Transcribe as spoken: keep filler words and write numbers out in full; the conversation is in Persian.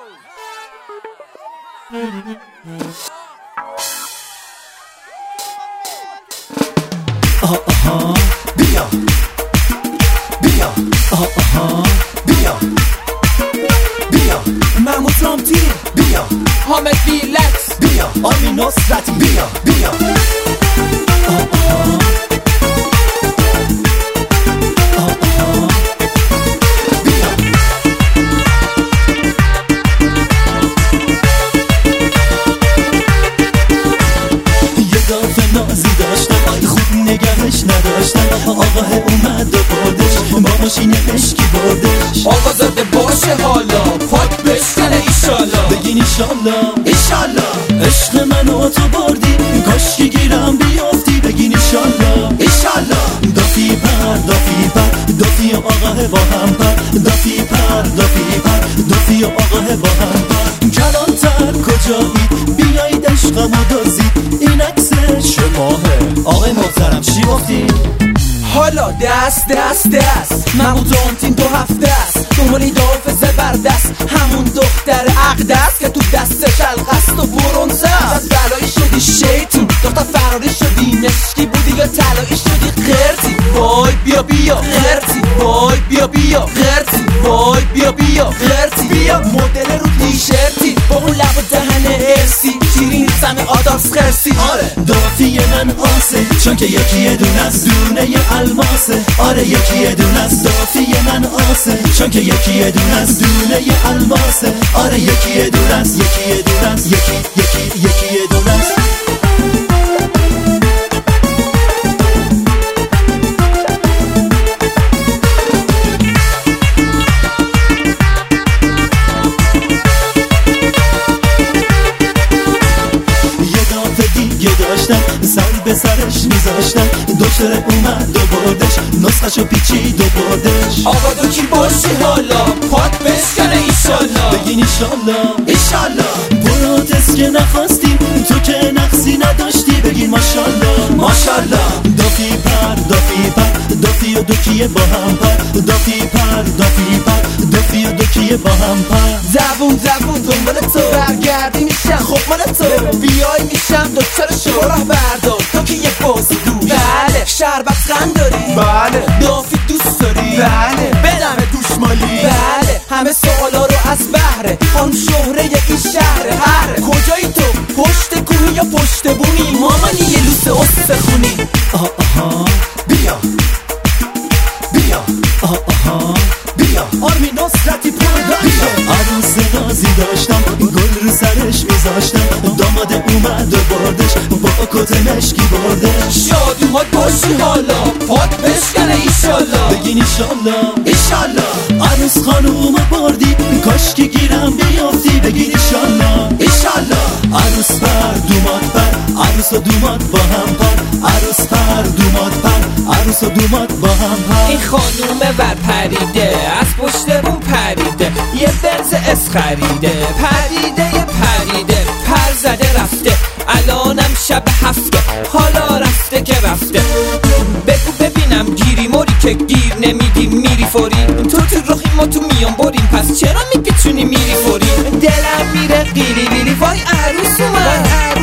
آها آها بیا بیا آها آها بیا بیا محمود رامتین بیا حامد بیلکس بیا آرمین نصرتی بیا بیا آها آها نگهش نداشتن آقاه اومد و بردش با ماشین عشقی بردش آقا زاده باشه حالا پاک بشکنه ایشالا بگین ایشالا ایشالا عشق منو تو بردی کاش که گیرم بیافتی بگین ایشالا ایشالا دافی پر دافی پر دافی و آقاه با هم پر دافی پر دافی پر دافی و آقاه با هم پر کلانتر کجایید بیایید عشقمو دازید این عکس شماهه آقای محترم چی گفتی؟ حالا دست دست دست محمود رامتین تو هفته است دنبالی دافع زبردست همون دختر عقدست که تو دستش القصد و برونزه از بلایی شدی شیطون دختر فراری شدی مشکی بودی یا طلایی شدی خرتی وای بیا بیا خرتی وای بیا بیا خرتی وای بیا بیا خرتی بیا مدل رو تیشرتی با اون لب و دهن ارسی شیرین سم آدارس خرسی آره دافی من آسه چون که یکی دونه از دونه الماسه آره یکی دونه از دافی من آسه چون که یکی دونه از دونه الماسه آره یکی دونه از یکی دونه از یکی یکی یکی دونه از سر به سرش میذاشتن دکتر اومد و بردش نسخشو پیچید و بردش آقا دو کی باشی حالا پاک بشکنه ایشالا بگین ایشالا ایشالا پروتست که نخواستیم تو که نقصی نداشتی بگین ماشالله ماشالله دافی پر دافی پر دافی و دوکیه با هم پر دافی پر دافی پر دافی و دوکیه با هم پر زبون زبون دنبال تو برگردی میشم خب مال تو بیای میشم دکتر شما راه بردار تو که یه بازی دوش بله شربت خند داری بله دافی دوست داری بله بدم دوش مالی بله همه سوالا رو از بهره خانم شهره این شهر هره کجایی تو پشت کوهی یا پشت بونی مامانی یه لوس استخونی آها آها بیا بیا آها آها بیا آرمین نصرتی پروداکشن عروس نازی داشتم گل رو سرش میذاشتم داماد اومد و بردش با کت مشکی بردش شاد اومد باشی حالا پاک بشکنه ایشالا بگین ایشالا ایشالا عروس خانوم بردی کاش که گیرم بیافتی بگین ایشالا ایشالا عروس پر دوماد پر عروس و دوماد با هم پر عروس پر دوماد پر عروس و دوماد با هم پر این خانوم ور پریده از پشت بون پریده یه بنز اس خریده پریده یه پریده پر زده رفته الانم شب هفته حالا رفته که رفته بگو ببینم گیری موری که گیر نمیدی میری فوری تو تو رخی ما تو میان بریم پس چرا میپیچونی میری فوری دلم میره قیلی بیلی وای عروس اومد